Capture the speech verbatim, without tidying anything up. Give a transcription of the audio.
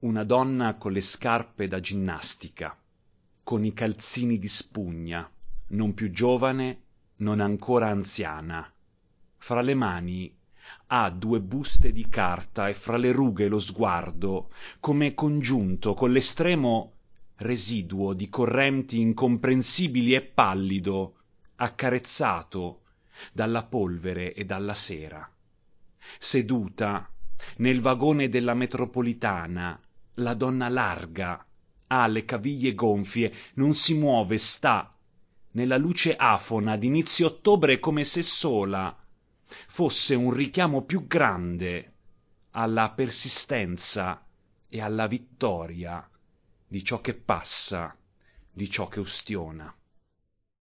Una donna con le scarpe da ginnastica, con i calzini di spugna, non più giovane, non ancora anziana. Fra le mani ha due buste di carta e fra le rughe lo sguardo, come congiunto con l'estremo residuo di correnti incomprensibili e pallido, accarezzato dalla polvere e dalla sera. Seduta nel vagone della metropolitana, la donna larga, ha le caviglie gonfie, non si muove, sta nella luce afona d'inizio ottobre come se sola fosse un richiamo più grande alla persistenza e alla vittoria di ciò che passa, di ciò che ustiona.